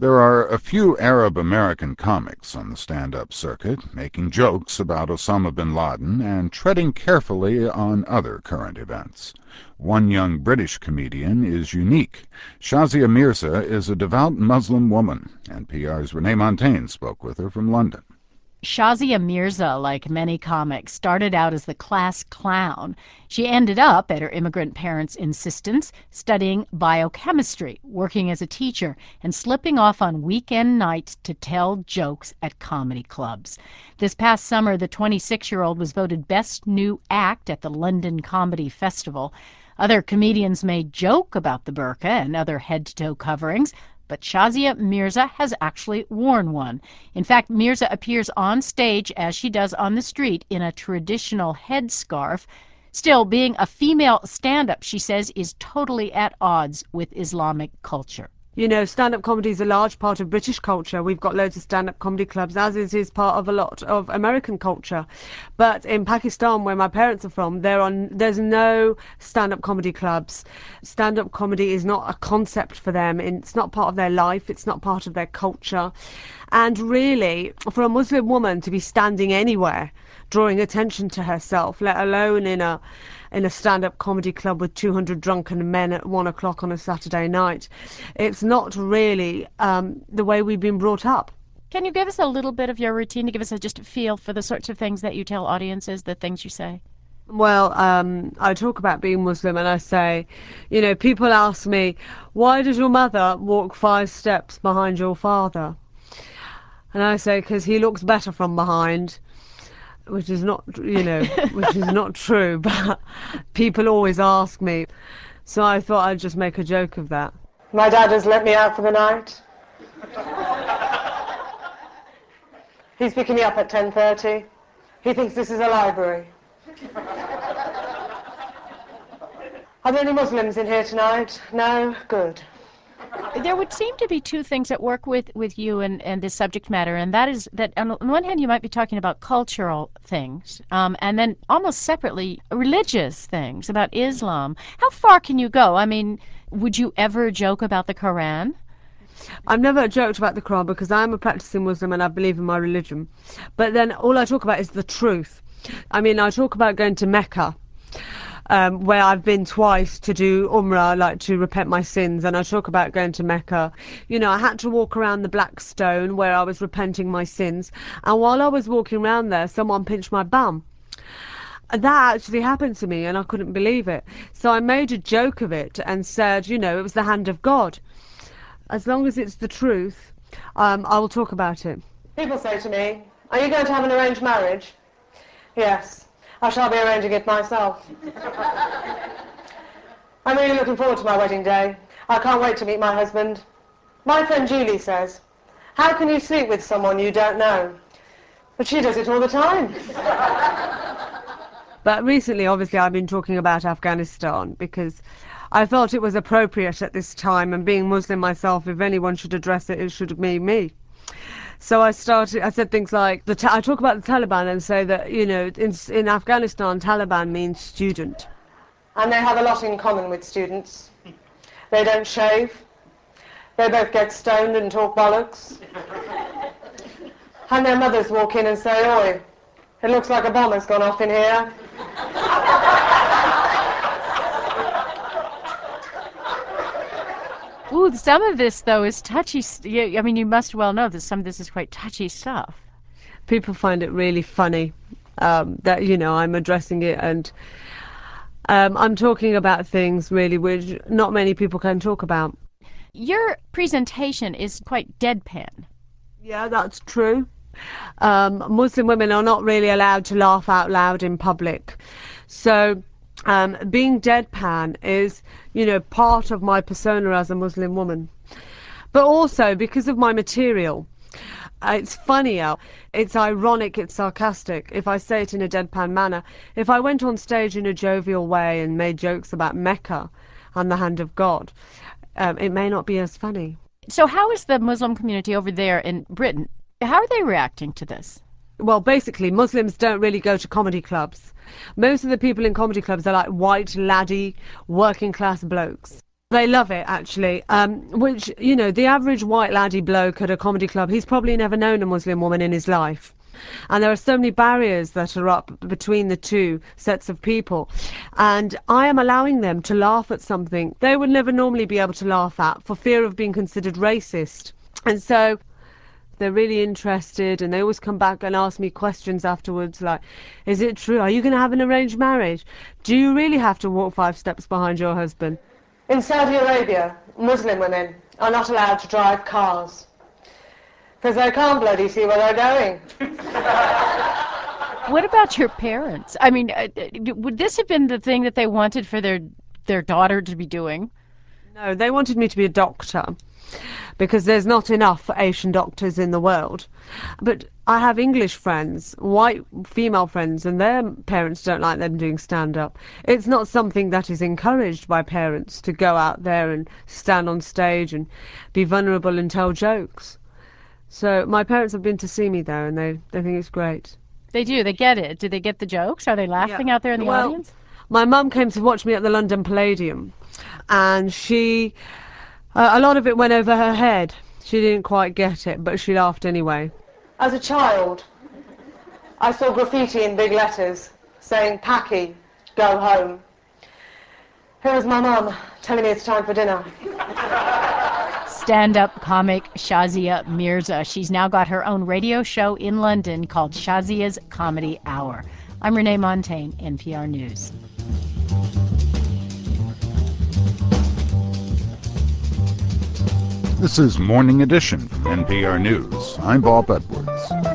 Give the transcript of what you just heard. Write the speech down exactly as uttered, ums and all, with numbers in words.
There are a few Arab-American comics on the stand-up circuit, making jokes about Osama bin Laden and treading carefully on other current events. One young British comedian is unique. Shazia Mirza is a devout Muslim woman. N P R's Renee Montagne spoke with her from London. Shazia Mirza, like many comics, started out as the class clown. She ended up, at her immigrant parents' insistence, studying biochemistry, working as a teacher, and slipping off on weekend nights to tell jokes at comedy clubs. This past summer, the twenty-six-year-old was voted Best New Act at the London Comedy Festival. Other comedians made joke about the burqa and other head-to-toe coverings, but Shazia Mirza has actually worn one. In fact, Mirza appears on stage, as she does on the street, in a traditional headscarf. Still, being a female stand-up, she says, is totally at odds with Islamic culture. You know, stand-up comedy is a large part of British culture. We've got loads of stand-up comedy clubs, as is, is part of a lot of American culture. But in Pakistan, where my parents are from, there are, there's no stand-up comedy clubs. Stand-up comedy is not a concept for them. It's not part of their life. It's not part of their culture. And really, for a Muslim woman to be standing anywhere, drawing attention to herself, let alone in a in a stand-up comedy club with two hundred drunken men at one o'clock on a Saturday night, it's not really um, the way we've been brought up. Can you give us a little bit of your routine to give us a, just a feel for the sorts of things that you tell audiences, the things you say? Well, um, I talk about being Muslim and I say, you know, people ask me, why does your mother walk five steps behind your father? And I say, because he looks better from behind. Which is not, you know, which is not true, but people always ask me. So I thought I'd just make a joke of that. My dad has let me out for the night. He's picking me up at ten thirty. He thinks this is a library. Are there any Muslims in here tonight? No? Good. There would seem to be two things that work with, with you and, and this subject matter, and that is that on one hand you might be talking about cultural things, um, and then almost separately religious things about Islam. How far can you go? I mean, would you ever joke about the Quran? I've never joked about the Quran because I'm a practicing Muslim and I believe in my religion. But then all I talk about is the truth. I mean, I talk about going to Mecca. Um, where I've been twice to do Umrah, like to repent my sins, and I talk about going to Mecca. You know, I had to walk around the Black Stone where I was repenting my sins, and while I was walking around there, someone pinched my bum. That actually happened to me, and I couldn't believe it. So I made a joke of it and said, you know, it was the hand of God. As long as it's the truth, um, I will talk about it. People say to me, are you going to have an arranged marriage? Yes. I shall be arranging it myself. I'm really looking forward to my wedding day. I can't wait to meet my husband. My friend Julie says, how can you sleep with someone you don't know? But she does it all the time. But recently, obviously, I've been talking about Afghanistan because I felt it was appropriate at this time, and being Muslim myself, if anyone should address it, it should be me. So I started, I said things like, the ta I talk about the Taliban and say that, you know, in, in Afghanistan, Taliban means student. And they have a lot in common with students. They don't shave. They both get stoned and talk bollocks. And their mothers walk in and say, oi, it looks like a bomb has gone off in here. Ooh, some of this, though, is touchy. I mean, you must well know that some of this is quite touchy stuff. People find it really funny um, that, you know, I'm addressing it, and um, I'm talking about things, really, which not many people can talk about. Your presentation is quite deadpan. Yeah, that's true. Um, Muslim women are not really allowed to laugh out loud in public. So Um, being deadpan is, you know, part of my persona as a Muslim woman. But also, because of my material, uh, it's funnier, it's ironic, it's sarcastic, if I say it in a deadpan manner. If I went on stage in a jovial way and made jokes about Mecca and the hand of God, um, it may not be as funny. So how is the Muslim community over there in Britain, how are they reacting to this? Well, basically, Muslims don't really go to comedy clubs. Most of the people in comedy clubs are like white, laddie, working class blokes. They love it, actually. Um, which, you know, the average white laddie bloke at a comedy club, he's probably never known a Muslim woman in his life. And there are so many barriers that are up between the two sets of people. And I am allowing them to laugh at something they would never normally be able to laugh at for fear of being considered racist. And so they're really interested, and they always come back and ask me questions afterwards like, is it true? Are you going to have an arranged marriage? Do you really have to walk five steps behind your husband? In Saudi Arabia, Muslim women are not allowed to drive cars because they can't bloody see where they're going. What about your parents? I mean, uh, would this have been the thing that they wanted for their their daughter to be doing? No, they wanted me to be a doctor because there's not enough Asian doctors in the world. But I have English friends, white female friends, and their parents don't like them doing stand-up. It's not something that is encouraged by parents to go out there and stand on stage and be vulnerable and tell jokes. So my parents have been to see me there, and they, they think it's great. They do. They get it. Do they get the jokes? Are they laughing Yeah. out there in the Well, audience? My mum came to watch me at the London Palladium, and she... Uh, a lot of it went over her head. She didn't quite get it, but she laughed anyway. As a child, I saw graffiti in big letters saying, "Paki, go home." Here is my mum telling me it's time for dinner. Stand-up comic Shazia Mirza. She's now got her own radio show in London called Shazia's Comedy Hour. I'm Renee Montaigne, N P R News. This is Morning Edition from N P R News. I'm Bob Edwards.